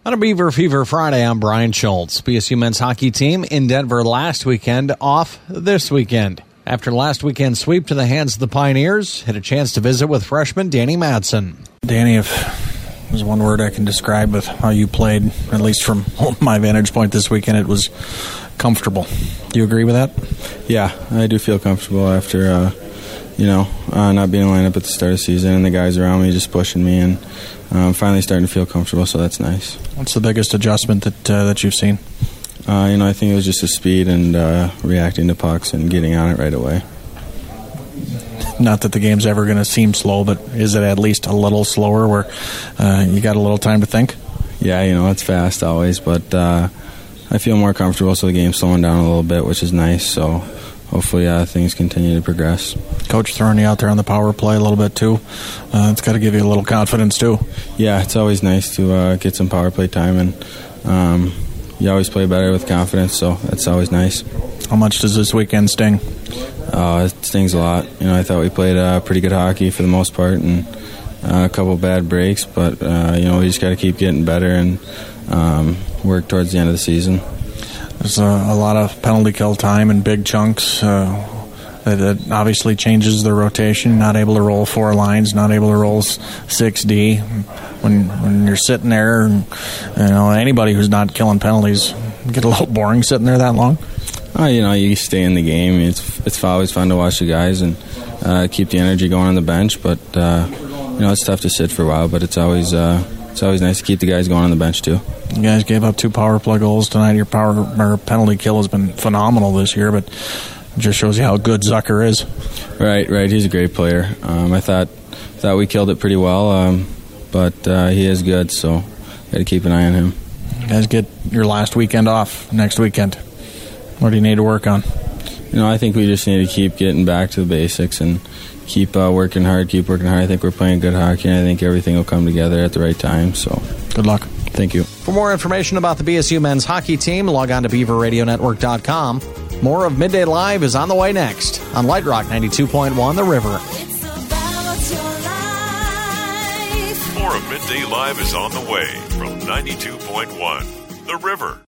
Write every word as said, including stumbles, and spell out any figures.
On a Beaver Fever Friday, I'm Brian Schultz. B S U men's hockey team in Denver last weekend, off this weekend. After last weekend's sweep to the hands of the Pioneers, had a chance to visit with freshman Danny Madsen. Danny, if there's one word I can describe with how you played, at least from my vantage point this weekend, it was comfortable. Do you agree with that? Yeah, I do feel comfortable after, uh, you know, uh, not being in the lineup at the start of the season and the guys around me just pushing me and um, finally starting to feel comfortable, so that's nice. What's the biggest adjustment that uh, that you've seen? Uh, you know, I think it was just the speed and uh, reacting to pucks and getting on it right away. Not that the game's ever going to seem slow, but is it at least a little slower where uh, you got a little time to think? Yeah, you know, it's fast always, but uh, I feel more comfortable, so the game's slowing down a little bit, which is nice, so hopefully uh, things continue to progress. Coach throwing you out there on the power play a little bit too. Uh, it's got to give you a little confidence too. Yeah, it's always nice to uh, get some power play time, and um, you always play better with confidence, so that's always nice. How much does this weekend sting? Uh, it stings a lot. You know, I thought we played uh, pretty good hockey for the most part, and uh, a couple bad breaks, but uh, you know, we just got to keep getting better and um, work towards the end of the season. There's a, a lot of penalty kill time in big chunks. Uh, that, that obviously changes the rotation. Not able to roll four lines, not able to roll six D. When when you're sitting there, and, you know, anybody who's not killing penalties get a little boring sitting there that long. Oh, you know, you stay in the game. It's it's always fun to watch the guys and uh, keep the energy going on the bench. But uh, you know, it's tough to sit for a while. But it's always uh, it's always nice to keep the guys going on the bench too. You guys gave up two power play goals tonight. Your power or penalty kill has been phenomenal this year, but it just shows you how good Zucker is. Right, right. He's a great player. Um, I thought thought we killed it pretty well, um, but uh, he is good. So got to keep an eye on him. You guys get your last weekend off next weekend. What do you need to work on? You know, I think we just need to keep getting back to the basics and keep uh, working hard, keep working hard. I think we're playing good hockey, and I think everything will come together at the right time. So, good luck. Thank you. For more information about the B S U men's hockey team, log on to beaver radio network dot com. More of Midday Live is on the way next on Light Rock ninety-two point one The River. It's about your life. More of Midday Live is on the way from ninety-two point one The River.